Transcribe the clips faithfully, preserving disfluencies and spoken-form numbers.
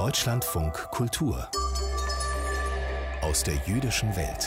Deutschlandfunk Kultur aus der jüdischen Welt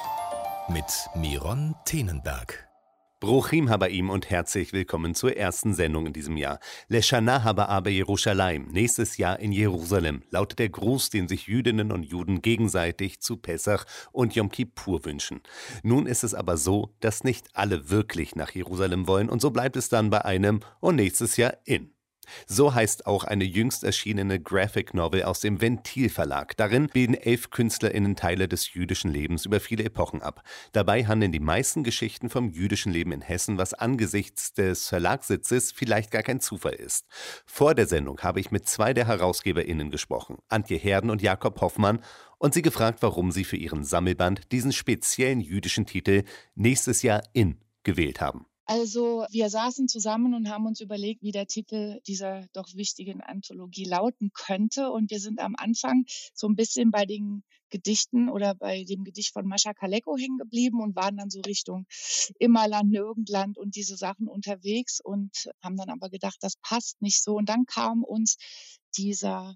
mit Miron Tenenberg. Bruchim Habaim und herzlich willkommen zur ersten Sendung in diesem Jahr. Leshana Habaa beYerushalayim, nächstes Jahr in Jerusalem, lautet der Gruß, den sich Jüdinnen und Juden gegenseitig zu Pessach und Yom Kippur wünschen. Nun ist es aber so, dass nicht alle wirklich nach Jerusalem wollen und so bleibt es dann bei einem und nächstes Jahr in. So heißt auch eine jüngst erschienene Graphic Novel aus dem Ventil Verlag. Darin bilden elf KünstlerInnen Teile des jüdischen Lebens über viele Epochen ab. Dabei handeln die meisten Geschichten vom jüdischen Leben in Hessen, was angesichts des Verlagssitzes vielleicht gar kein Zufall ist. Vor der Sendung habe ich mit zwei der HerausgeberInnen gesprochen, Antje Herden und Jakob Hoffmann, und sie gefragt, warum sie für ihren Sammelband diesen speziellen jüdischen Titel nächstes Jahr in gewählt haben. Also wir saßen zusammen und haben uns überlegt, wie der Titel dieser doch wichtigen Anthologie lauten könnte. Und wir sind am Anfang so ein bisschen bei den Gedichten oder bei dem Gedicht von Mascha Kaleko hängen geblieben und waren dann so Richtung Immerland, Nirgendland und diese Sachen unterwegs und haben dann aber gedacht, das passt nicht so. Und dann kam uns dieser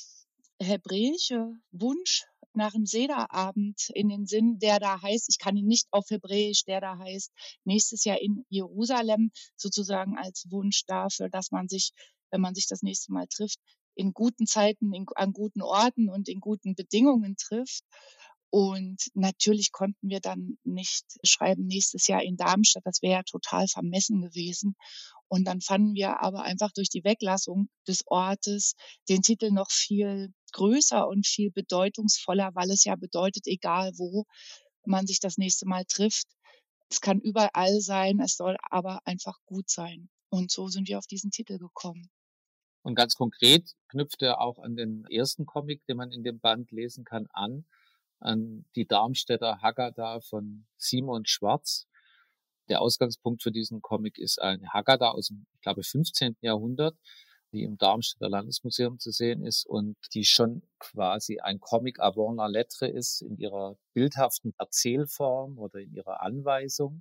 hebräische Wunsch nach dem Sederabend in den Sinn, der da heißt, ich kann ihn nicht auf Hebräisch, der da heißt, nächstes Jahr in Jerusalem, sozusagen als Wunsch dafür, dass man sich, wenn man sich das nächste Mal trifft, in guten Zeiten, in, an guten Orten und in guten Bedingungen trifft. Und natürlich konnten wir dann nicht schreiben, nächstes Jahr in Darmstadt, das wäre ja total vermessen gewesen. Und dann fanden wir aber einfach durch die Weglassung des Ortes den Titel noch viel größer und viel bedeutungsvoller, weil es ja bedeutet, egal wo man sich das nächste Mal trifft, es kann überall sein, es soll aber einfach gut sein. Und so sind wir auf diesen Titel gekommen. Und ganz konkret knüpft er auch an den ersten Comic, den man in dem Band lesen kann, an, an die Darmstädter Haggadah von Simon Schwarz. Der Ausgangspunkt für diesen Comic ist eine Haggadah aus dem, ich glaube, fünfzehnten Jahrhundert, die im Darmstädter Landesmuseum zu sehen ist und die schon quasi ein Comic avant la lettre ist in ihrer bildhaften Erzählform oder in ihrer Anweisung.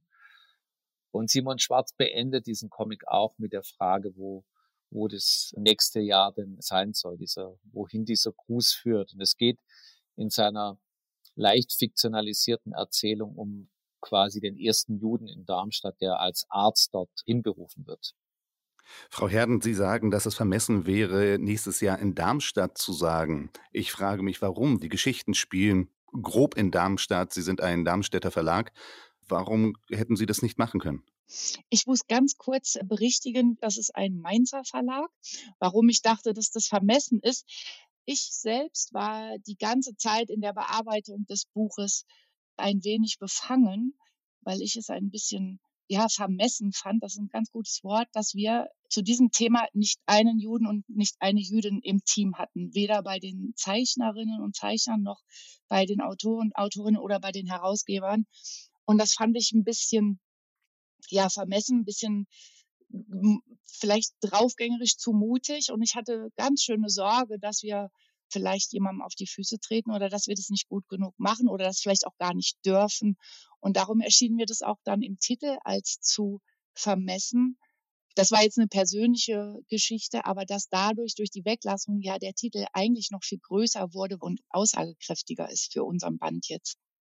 Und Simon Schwarz beendet diesen Comic auch mit der Frage, wo, wo das nächste Jahr denn sein soll, dieser, wohin dieser Gruß führt. Und es geht in seiner leicht fiktionalisierten Erzählung um quasi den ersten Juden in Darmstadt, der als Arzt dort hinberufen wird. Frau Herden, Sie sagen, dass es vermessen wäre, nächstes Jahr in Darmstadt zu sagen. Ich frage mich, warum? Die Geschichten spielen grob in Darmstadt. Sie sind ein Darmstädter Verlag. Warum hätten Sie das nicht machen können? Ich muss ganz kurz berichtigen, das ist ein Mainzer Verlag. Warum ich dachte, dass das vermessen ist. Ich selbst war die ganze Zeit in der Bearbeitung des Buches ein wenig befangen, weil ich es ein bisschen ja vermessen fand, das ist ein ganz gutes Wort, dass wir zu diesem Thema nicht einen Juden und nicht eine Jüdin im Team hatten, weder bei den Zeichnerinnen und Zeichnern noch bei den Autoren und Autorinnen oder bei den Herausgebern. Und das fand ich ein bisschen ja vermessen, ein bisschen m, vielleicht draufgängerisch zu mutig. Und ich hatte ganz schöne Sorge, dass wir vielleicht jemandem auf die Füße treten oder dass wir das nicht gut genug machen oder das vielleicht auch gar nicht dürfen. Und darum erschien mir das auch dann im Titel als zu vermessen. Das war jetzt eine persönliche Geschichte, aber dass dadurch, durch die Weglassung, ja der Titel eigentlich noch viel größer wurde und aussagekräftiger ist für unseren Band jetzt.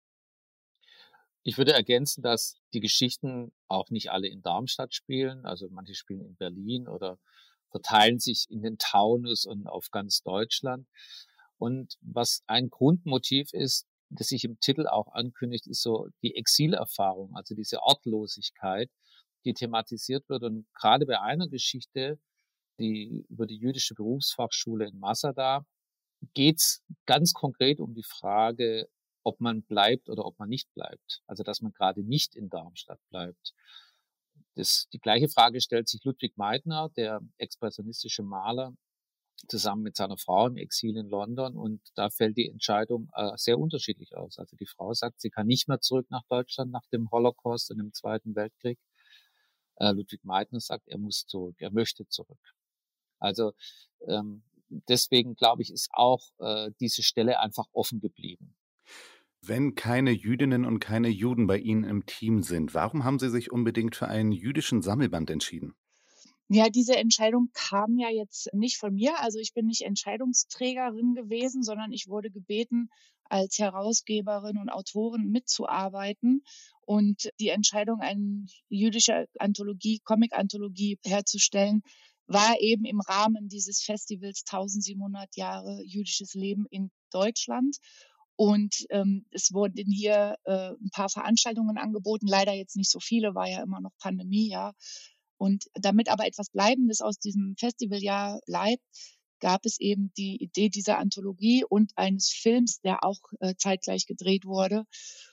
Ich würde ergänzen, dass die Geschichten auch nicht alle in Darmstadt spielen. Also manche spielen in Berlin oder verteilen sich in den Taunus und auf ganz Deutschland. Und was ein Grundmotiv ist, das sich im Titel auch ankündigt, ist so die Exilerfahrung, also diese Ortlosigkeit, die thematisiert wird. Und gerade bei einer Geschichte, die über die jüdische Berufsfachschule in Masada, geht es ganz konkret um die Frage, ob man bleibt oder ob man nicht bleibt. Also dass man gerade nicht in Darmstadt bleibt. Das, die gleiche Frage stellt sich Ludwig Meidner, der expressionistische Maler, zusammen mit seiner Frau im Exil in London. Und da fällt die Entscheidung äh, sehr unterschiedlich aus. Also die Frau sagt, sie kann nicht mehr zurück nach Deutschland nach dem Holocaust und dem Zweiten Weltkrieg. Äh, Ludwig Meidner sagt, er muss zurück, er möchte zurück. Also ähm, deswegen, glaube ich, ist auch äh, diese Stelle einfach offen geblieben. Wenn keine Jüdinnen und keine Juden bei Ihnen im Team sind, warum haben Sie sich unbedingt für einen jüdischen Sammelband entschieden? Ja, diese Entscheidung kam ja jetzt nicht von mir. Also ich bin nicht Entscheidungsträgerin gewesen, sondern ich wurde gebeten, als Herausgeberin und Autorin mitzuarbeiten und die Entscheidung, eine jüdische Anthologie, Comic-Anthologie herzustellen, war eben im Rahmen dieses Festivals tausendsiebenhundert Jahre jüdisches Leben in Deutschland. Und ähm, es wurden hier äh, ein paar Veranstaltungen angeboten, leider jetzt nicht so viele, war ja immer noch Pandemie, ja. Und damit aber etwas Bleibendes aus diesem Festivaljahr bleibt, gab es eben die Idee dieser Anthologie und eines Films, der auch äh, zeitgleich gedreht wurde.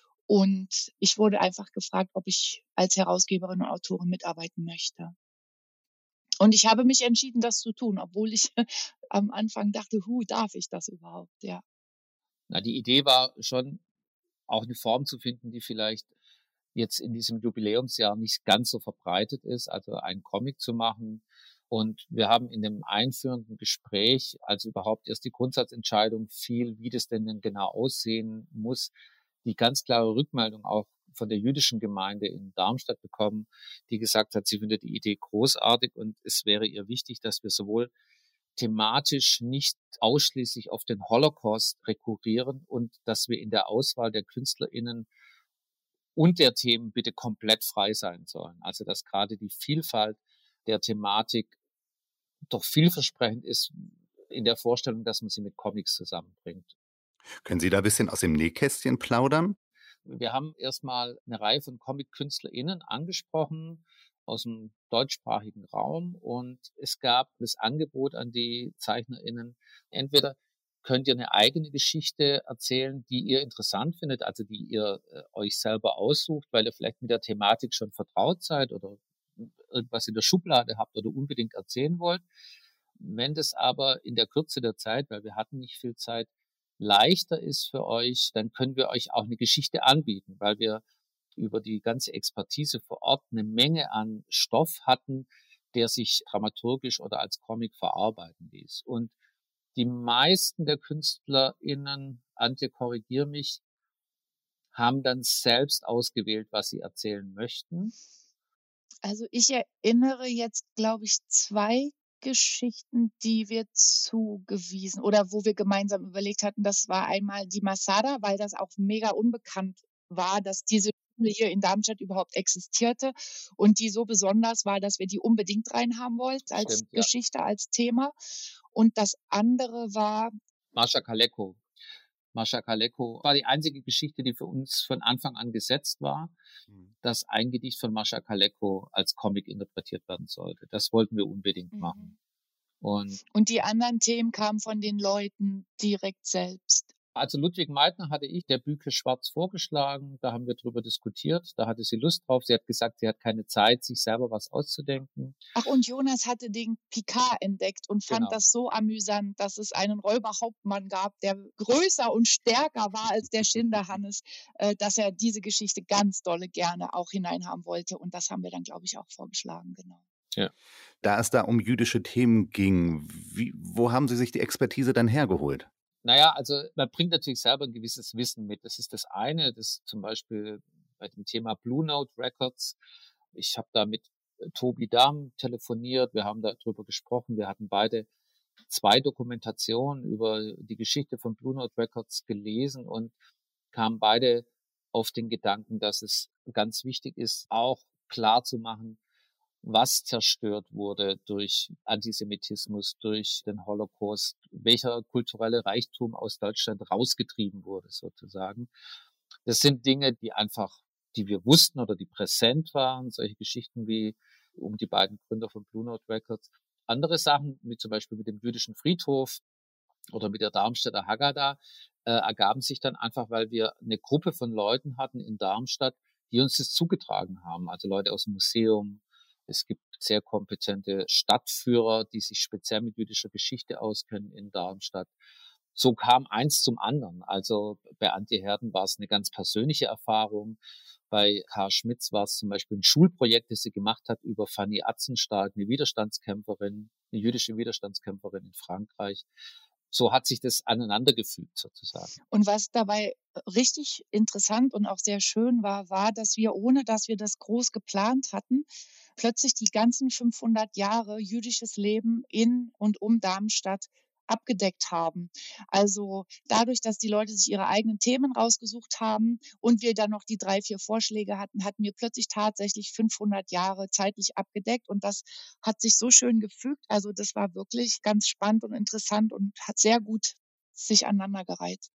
Und ich wurde einfach gefragt, ob ich als Herausgeberin und Autorin mitarbeiten möchte. Und ich habe mich entschieden, das zu tun, obwohl ich am Anfang dachte, hu, darf ich das überhaupt? Ja. Na, die Idee war schon, auch eine Form zu finden, die vielleicht jetzt in diesem Jubiläumsjahr nicht ganz so verbreitet ist, also einen Comic zu machen. Und wir haben in dem einführenden Gespräch, also überhaupt erst die Grundsatzentscheidung fiel, wie das denn, denn genau aussehen muss, die ganz klare Rückmeldung auch von der jüdischen Gemeinde in Darmstadt bekommen, die gesagt hat, sie findet die Idee großartig und es wäre ihr wichtig, dass wir sowohl thematisch nicht ausschließlich auf den Holocaust rekurrieren und dass wir in der Auswahl der KünstlerInnen und der Themen bitte komplett frei sein sollen. Also dass gerade die Vielfalt der Thematik doch vielversprechend ist in der Vorstellung, dass man sie mit Comics zusammenbringt. Können Sie da ein bisschen aus dem Nähkästchen plaudern? Wir haben erstmal eine Reihe von Comic-KünstlerInnen angesprochen aus dem deutschsprachigen Raum und es gab das Angebot an die ZeichnerInnen, entweder könnt ihr eine eigene Geschichte erzählen, die ihr interessant findet, also die ihr äh, euch selber aussucht, weil ihr vielleicht mit der Thematik schon vertraut seid oder irgendwas in der Schublade habt oder unbedingt erzählen wollt. Wenn das aber in der Kürze der Zeit, weil wir hatten nicht viel Zeit, leichter ist für euch, dann können wir euch auch eine Geschichte anbieten, weil wir über die ganze Expertise vor Ort eine Menge an Stoff hatten, der sich dramaturgisch oder als Comic verarbeiten ließ. Und die meisten der KünstlerInnen, Antje, korrigier mich, haben dann selbst ausgewählt, was sie erzählen möchten. Also ich erinnere jetzt, glaube ich, zwei Geschichten, die wir zugewiesen oder wo wir gemeinsam überlegt hatten. Das war einmal die Masada, weil das auch mega unbekannt war, dass diese Schule hier in Darmstadt überhaupt existierte und die so besonders war, dass wir die unbedingt reinhaben wollten als Stimmt, ja. Geschichte, als Thema. Und das andere war Mascha Kaleko. Mascha Kaleko war die einzige Geschichte, die für uns von Anfang an gesetzt war, mhm. dass ein Gedicht von Mascha Kaleko als Comic interpretiert werden sollte. Das wollten wir unbedingt mhm. machen. Und, Und die anderen Themen kamen von den Leuten direkt selbst. Also Ludwig Meitner hatte ich der Büke Schwarz vorgeschlagen, da haben wir drüber diskutiert, da hatte sie Lust drauf, sie hat gesagt, sie hat keine Zeit, sich selber was auszudenken. Ach, und Jonas hatte den Picard entdeckt und fand Genau. das so amüsant, dass es einen Räuberhauptmann gab, der größer und stärker war als der Schinderhannes, äh, dass er diese Geschichte ganz dolle gerne auch hineinhaben wollte und das haben wir dann, glaube ich, auch vorgeschlagen, genau. Ja. Da es da um jüdische Themen ging, wie, wo haben Sie sich die Expertise dann hergeholt? Naja, also man bringt natürlich selber ein gewisses Wissen mit. Das ist das eine, das zum Beispiel bei dem Thema Blue Note Records. Ich habe da mit Tobi Dahm telefoniert, wir haben darüber gesprochen, wir hatten beide zwei Dokumentationen über die Geschichte von Blue Note Records gelesen und kamen beide auf den Gedanken, dass es ganz wichtig ist, auch klar zu machen, was zerstört wurde durch Antisemitismus, durch den Holocaust, welcher kulturelle Reichtum aus Deutschland rausgetrieben wurde sozusagen. Das sind Dinge, die einfach, die wir wussten oder die präsent waren, solche Geschichten wie um die beiden Gründer von Blue Note Records. Andere Sachen, wie zum Beispiel mit dem jüdischen Friedhof oder mit der Darmstädter Haggadah, äh, ergaben sich dann einfach, weil wir eine Gruppe von Leuten hatten in Darmstadt, die uns das zugetragen haben, also Leute aus dem Museum. Es gibt sehr kompetente Stadtführer, die sich speziell mit jüdischer Geschichte auskennen in Darmstadt. So kam eins zum anderen. Also bei Antje Herden war es eine ganz persönliche Erfahrung. Bei Karl Schmitz war es zum Beispiel ein Schulprojekt, das sie gemacht hat über Fanny Atzenstark, eine Widerstandskämpferin, eine jüdische Widerstandskämpferin in Frankreich. So hat sich das aneinandergefügt sozusagen. Und was dabei richtig interessant und auch sehr schön war, war, dass wir, ohne dass wir das groß geplant hatten, plötzlich die ganzen fünfhundert Jahre jüdisches Leben in und um Darmstadt abgedeckt haben. Also dadurch, dass die Leute sich ihre eigenen Themen rausgesucht haben und wir dann noch die drei, vier Vorschläge hatten, hatten wir plötzlich tatsächlich fünfhundert Jahre zeitlich abgedeckt und das hat sich so schön gefügt. Also das war wirklich ganz spannend und interessant und hat sehr gut sich aneinandergereiht.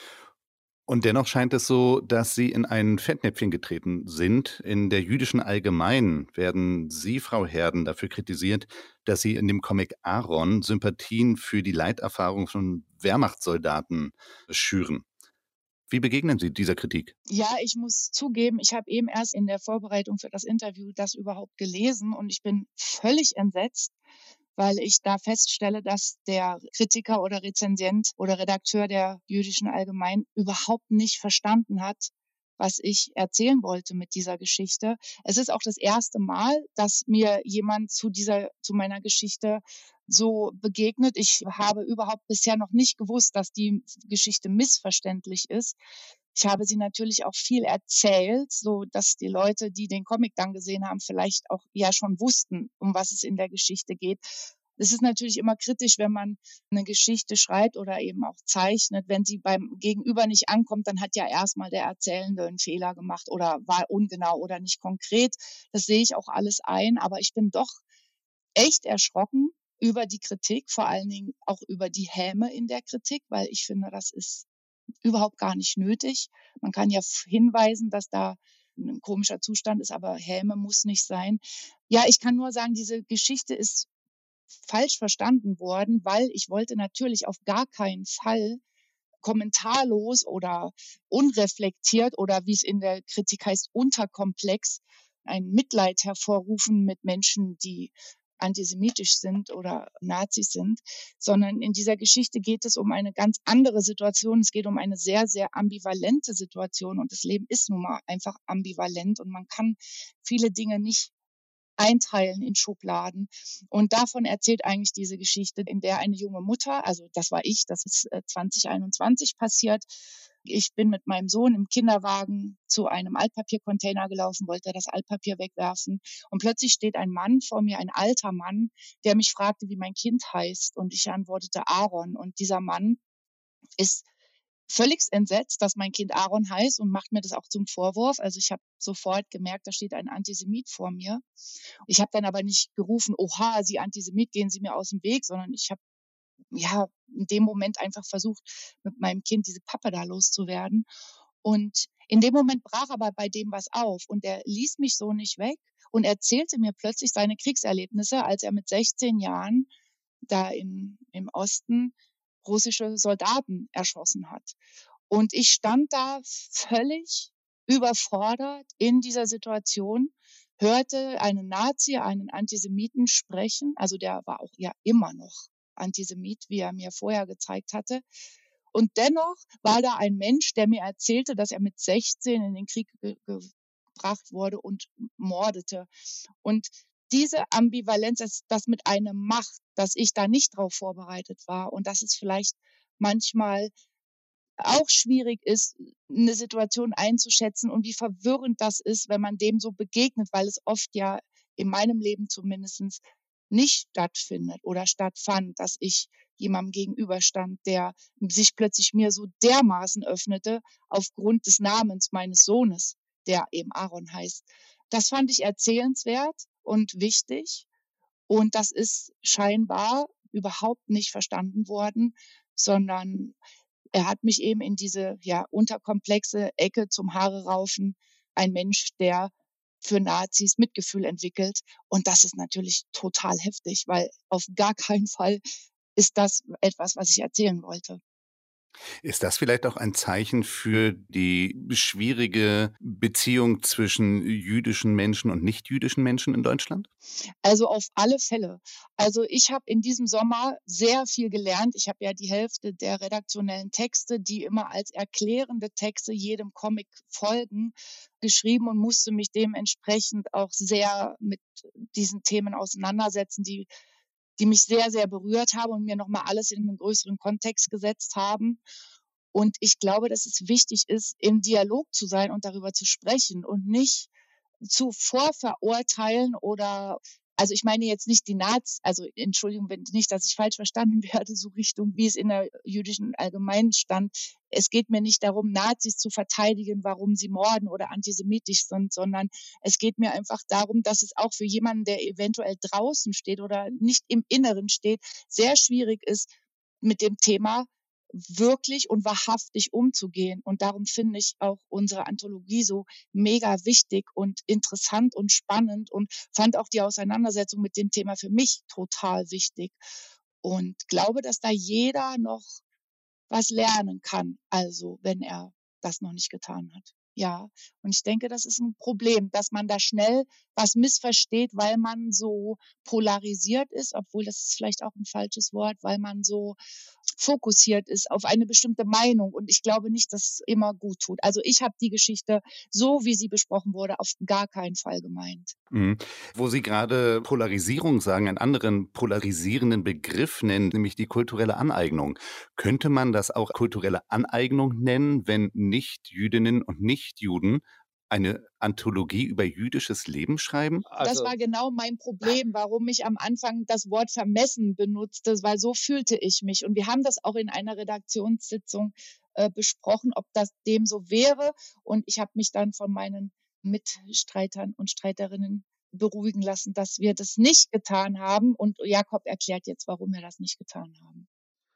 Und dennoch scheint es so, dass Sie in ein Fettnäpfchen getreten sind. In der jüdischen Allgemeinen werden Sie, Frau Herden, dafür kritisiert, dass Sie in dem Comic Aaron Sympathien für die Leiterfahrung von Wehrmachtssoldaten schüren. Wie begegnen Sie dieser Kritik? Ja, ich muss zugeben, ich habe eben erst in der Vorbereitung für das Interview das überhaupt gelesen und ich bin völlig entsetzt, weil ich da feststelle, dass der Kritiker oder Rezensent oder Redakteur der Jüdischen Allgemeinen überhaupt nicht verstanden hat, was ich erzählen wollte mit dieser Geschichte. Es ist auch das erste Mal, dass mir jemand zu dieser, zu meiner Geschichte so begegnet. Ich habe überhaupt bisher noch nicht gewusst, dass die Geschichte missverständlich ist. Ich habe sie natürlich auch viel erzählt, so dass die Leute, die den Comic dann gesehen haben, vielleicht auch ja schon wussten, um was es in der Geschichte geht. Es ist natürlich immer kritisch, wenn man eine Geschichte schreibt oder eben auch zeichnet. Wenn sie beim Gegenüber nicht ankommt, dann hat ja erstmal der Erzählende einen Fehler gemacht oder war ungenau oder nicht konkret. Das sehe ich auch alles ein, aber ich bin doch echt erschrocken über die Kritik, vor allen Dingen auch über die Häme in der Kritik, weil ich finde, das ist überhaupt gar nicht nötig. Man kann ja hinweisen, dass da ein komischer Zustand ist, aber Häme muss nicht sein. Ja, ich kann nur sagen, diese Geschichte ist falsch verstanden worden, weil ich wollte natürlich auf gar keinen Fall kommentarlos oder unreflektiert oder wie es in der Kritik heißt, unterkomplex ein Mitleid hervorrufen mit Menschen, die antisemitisch sind oder Nazis sind, sondern in dieser Geschichte geht es um eine ganz andere Situation. Es geht um eine sehr, sehr ambivalente Situation und das Leben ist nun mal einfach ambivalent und man kann viele Dinge nicht einteilen in Schubladen. Und davon erzählt eigentlich diese Geschichte, in der eine junge Mutter, also das war ich, das ist zwanzig einundzwanzig passiert. Ich bin mit meinem Sohn im Kinderwagen zu einem Altpapiercontainer gelaufen, wollte das Altpapier wegwerfen. Und plötzlich steht ein Mann vor mir, ein alter Mann, der mich fragte, wie mein Kind heißt. Und ich antwortete Aaron. Und dieser Mann ist völlig entsetzt, dass mein Kind Aaron heißt und macht mir das auch zum Vorwurf. Also ich habe sofort gemerkt, da steht ein Antisemit vor mir. Ich habe dann aber nicht gerufen, oha, Sie Antisemit, gehen Sie mir aus dem Weg, sondern ich habe ja in dem Moment einfach versucht, mit meinem Kind diese Pappe da loszuwerden. Und in dem Moment brach aber bei dem was auf und er ließ mich so nicht weg und erzählte mir plötzlich seine Kriegserlebnisse, als er mit sechzehn Jahren da in, im Osten russische Soldaten erschossen hat. Und ich stand da völlig überfordert in dieser Situation, hörte einen Nazi, einen Antisemiten sprechen, also der war auch ja immer noch Antisemit, wie er mir vorher gezeigt hatte. Und dennoch war da ein Mensch, der mir erzählte, dass er mit sechzehn in den Krieg ge- gebracht wurde und mordete. Und diese Ambivalenz, das, das mit einem Macht, dass ich da nicht drauf vorbereitet war und dass es vielleicht manchmal auch schwierig ist, eine Situation einzuschätzen und wie verwirrend das ist, wenn man dem so begegnet, weil es oft ja in meinem Leben zumindest nicht stattfindet oder stattfand, dass ich jemandem gegenüberstand, der sich plötzlich mir so dermaßen öffnete aufgrund des Namens meines Sohnes, der eben Aaron heißt. Das fand ich erzählenswert und wichtig und das ist scheinbar überhaupt nicht verstanden worden, sondern er hat mich eben in diese ja unterkomplexe Ecke zum Haare raufen, ein Mensch, der für Nazis Mitgefühl entwickelt. Und das ist natürlich total heftig, weil auf gar keinen Fall ist das etwas, was ich erzählen wollte. Ist das vielleicht auch ein Zeichen für die schwierige Beziehung zwischen jüdischen Menschen und nicht-jüdischen Menschen in Deutschland? Also auf alle Fälle. Also ich habe in diesem Sommer sehr viel gelernt. Ich habe ja die Hälfte der redaktionellen Texte, die immer als erklärende Texte jedem Comic folgen, geschrieben und musste mich dementsprechend auch sehr mit diesen Themen auseinandersetzen, die die mich sehr, sehr berührt haben und mir nochmal alles in einen größeren Kontext gesetzt haben. Und ich glaube, dass es wichtig ist, im Dialog zu sein und darüber zu sprechen und nicht zu vorverurteilen oder, also ich meine jetzt nicht die Nazis, also Entschuldigung, wenn nicht, dass ich falsch verstanden werde, so Richtung, wie es in der jüdischen Allgemeinen stand. Es geht mir nicht darum, Nazis zu verteidigen, warum sie morden oder antisemitisch sind, sondern es geht mir einfach darum, dass es auch für jemanden, der eventuell draußen steht oder nicht im Inneren steht, sehr schwierig ist, mit dem Thema wirklich und wahrhaftig umzugehen. Und darum finde ich auch unsere Anthologie so mega wichtig und interessant und spannend und fand auch die Auseinandersetzung mit dem Thema für mich total wichtig und glaube, dass da jeder noch was lernen kann, also wenn er das noch nicht getan hat. Ja, und ich denke, das ist ein Problem, dass man da schnell was missversteht, weil man so polarisiert ist, obwohl das ist vielleicht auch ein falsches Wort, weil man so fokussiert ist auf eine bestimmte Meinung. Und ich glaube nicht, dass es immer gut tut. Also ich habe die Geschichte, so wie sie besprochen wurde, auf gar keinen Fall gemeint. Mhm. Wo Sie gerade Polarisierung sagen, einen anderen polarisierenden Begriff nennen, nämlich die kulturelle Aneignung. Könnte man das auch kulturelle Aneignung nennen, wenn Nicht-Jüdinnen und Nicht-Juden eine Anthologie über jüdisches Leben schreiben? Das Also, war genau mein Problem, warum ich am Anfang das Wort vermessen benutzte, weil so fühlte ich mich. Und wir haben das auch in einer Redaktionssitzung äh, besprochen, ob das dem so wäre. Und ich habe mich dann von meinen Mitstreitern und Streiterinnen beruhigen lassen, dass wir das nicht getan haben. Und Jakob erklärt jetzt, warum wir das nicht getan haben.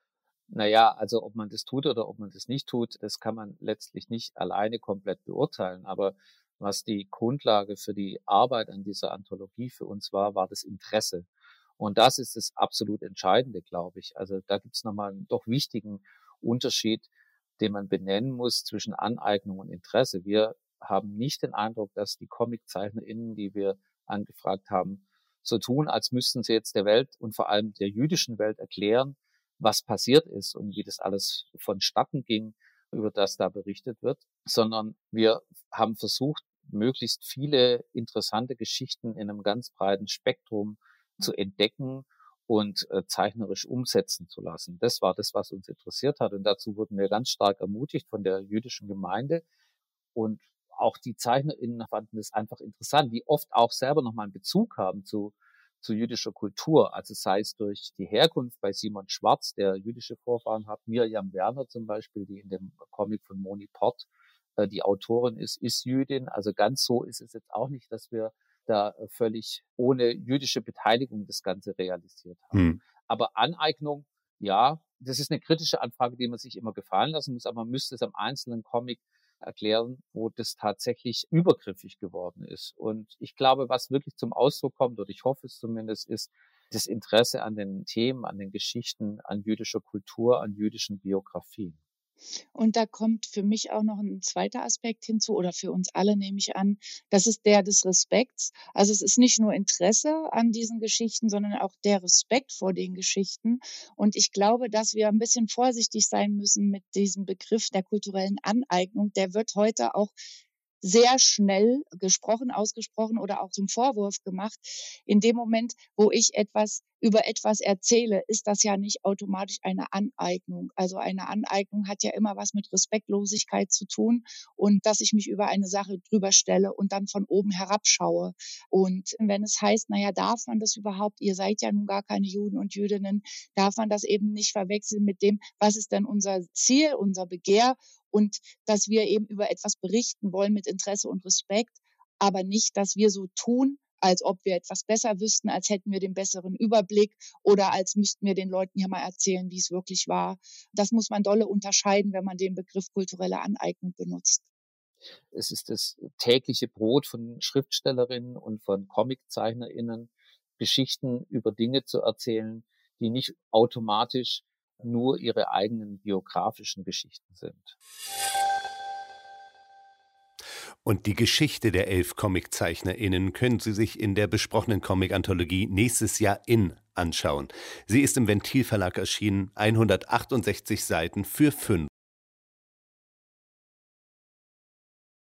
naja, also ob man das tut oder ob man das nicht tut, das kann man letztlich nicht alleine komplett beurteilen. Aber was die Grundlage für die Arbeit an dieser Anthologie für uns war, war das Interesse. Und das ist das absolut Entscheidende, glaube ich. Also da gibt es nochmal einen doch wichtigen Unterschied, den man benennen muss zwischen Aneignung und Interesse. Wir haben nicht den Eindruck, dass die ComiczeichnerInnen, die wir angefragt haben, so tun, als müssten sie jetzt der Welt und vor allem der jüdischen Welt erklären, was passiert ist und wie das alles vonstatten ging, über das da berichtet wird, sondern wir haben versucht, möglichst viele interessante Geschichten in einem ganz breiten Spektrum zu entdecken und äh, zeichnerisch umsetzen zu lassen. Das war das, was uns interessiert hat. Und dazu wurden wir ganz stark ermutigt von der jüdischen Gemeinde. Und auch die ZeichnerInnen fanden es einfach interessant, die oft auch selber nochmal einen Bezug haben zu zu jüdischer Kultur, also sei es durch die Herkunft bei Simon Schwarz, der jüdische Vorfahren hat, Mirjam Werner zum Beispiel, die in dem Comic von Moni Port äh, die Autorin ist, ist Jüdin. Also ganz so ist es jetzt auch nicht, dass wir da äh, völlig ohne jüdische Beteiligung das Ganze realisiert haben. Hm. Aber Aneignung, ja, das ist eine kritische Anfrage, die man sich immer gefallen lassen muss, aber man müsste es am einzelnen Comic erklären, wo das tatsächlich übergriffig geworden ist. Und ich glaube, was wirklich zum Ausdruck kommt, oder ich hoffe es zumindest, ist das Interesse an den Themen, an den Geschichten, an jüdischer Kultur, an jüdischen Biografien. Und da kommt für mich auch noch ein zweiter Aspekt hinzu, oder für uns alle nehme ich an, das ist der des Respekts. Also es ist nicht nur Interesse an diesen Geschichten, sondern auch der Respekt vor den Geschichten. Und ich glaube, dass wir ein bisschen vorsichtig sein müssen mit diesem Begriff der kulturellen Aneignung. Der wird heute auch sehr schnell gesprochen, ausgesprochen oder auch zum Vorwurf gemacht. In dem Moment, wo ich etwas über etwas erzähle, ist das ja nicht automatisch eine Aneignung. Also eine Aneignung hat ja immer was mit Respektlosigkeit zu tun und dass ich mich über eine Sache drüber stelle und dann von oben herabschaue. Und wenn es heißt, naja, darf man das überhaupt? Ihr seid ja nun gar keine Juden und Jüdinnen. Darf man das eben nicht verwechseln mit dem, was ist denn unser Ziel, unser Begehr? Und dass wir eben über etwas berichten wollen mit Interesse und Respekt, aber nicht, dass wir so tun, als ob wir etwas besser wüssten, als hätten wir den besseren Überblick oder als müssten wir den Leuten hier mal erzählen, wie es wirklich war. Das muss man dolle unterscheiden, wenn man den Begriff kulturelle Aneignung benutzt. Es ist das tägliche Brot von Schriftstellerinnen und von ComiczeichnerInnen, Geschichten über Dinge zu erzählen, die nicht automatisch nur ihre eigenen biografischen Geschichten sind. Und die Geschichte der elf ComiczeichnerInnen können Sie sich in der besprochenen Comic-Anthologie Nächstes Jahr in anschauen. Sie ist im Ventil Verlag erschienen, hundertachtundsechzig Seiten für fünf